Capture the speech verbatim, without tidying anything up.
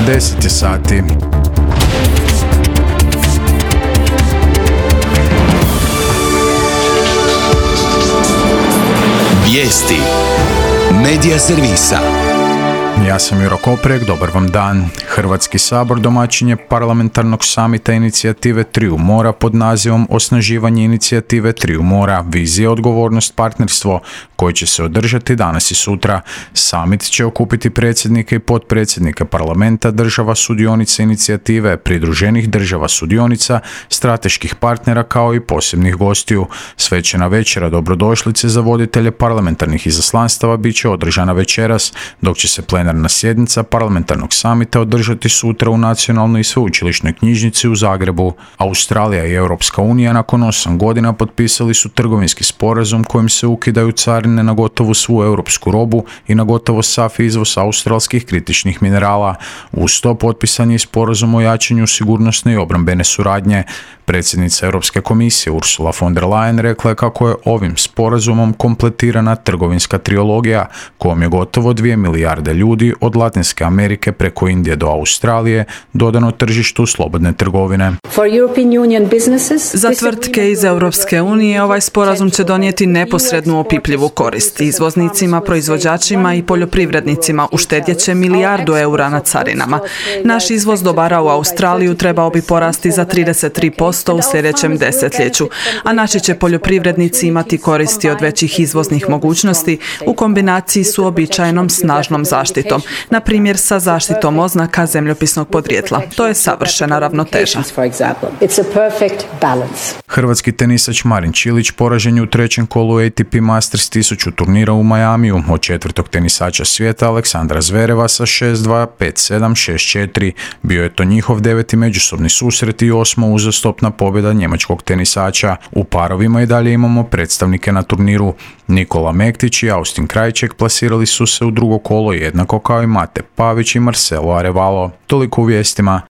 deset je sati. Vijesti Medija servisa. Ja sam Juro Koprek, dobar vam dan. Hrvatski sabor domaćin je parlamentarnog samita inicijative Triju mora pod nazivom Osnaživanje inicijative Triju mora, vizija, odgovornost, partnerstvo, koji će se održati danas i sutra. Samit će okupiti predsjednike i potpredsjednike parlamenta, država sudionica inicijative, pridruženih država sudionica, strateških partnera kao i posebnih gostiju. Svečana večera dobrodošlice za voditelje parlamentarnih izaslanstava bit će održana večeras, dok će se plenarna sjednica parlamentarnog samita održati sutra u Nacionalnoj i sveučilišnoj knjižnici u Zagrebu. Australija i Europska unija nakon osam godina potpisali su trgovinski sporazum kojim se ukidaju carine na gotovo svu europsku robu i na gotovo sav izvoz australskih kritičnih minerala. Uz to potpisan je sporazum o jačanju sigurnosne i obrambene suradnje. Predsjednica Europske komisije Ursula von der Leyen rekla je kako je ovim sporazumom kompletirana trgovinska trilogija kojom je gotovo dvije milijarde ljudi od Latinske Amerike preko Indije do Australije dodano tržištu slobodne trgovine. Za tvrtke iz Europske unije ovaj sporazum će donijeti neposrednu opipljivu korist. Izvoznicima, proizvođačima i poljoprivrednicima uštedjet će milijardu eura na carinama. Naš izvoz dobara u Australiju trebao bi porasti za trideset tri posto u sljedećem desetljeću, a naši će poljoprivrednici imati koristi od većih izvoznih mogućnosti u kombinaciji s uobičajenom snažnom zaštitom, na primjer sa zaštitom oznaka zemljopisnog podrijetla. To je savršena ravnoteža. Hrvatski tenisač Marin Čilić poražen je u trećem kolu A T P Masters tisuću turnira u Majamiju od četvrtog tenisača svijeta Aleksandra Zvereva sa šest dva, pet sedam, šest četiri. Bio je to njihov deveti međusobni susret i osma uzastopna pobjeda njemačkog tenisača. U parovima i dalje imamo predstavnike na turniru. Nikola Mektić i Austin Krajček plasirali su se u drugo kolo jednako kao i Mate Pavić i Marcelo Arevalo. Toliko u vijestima.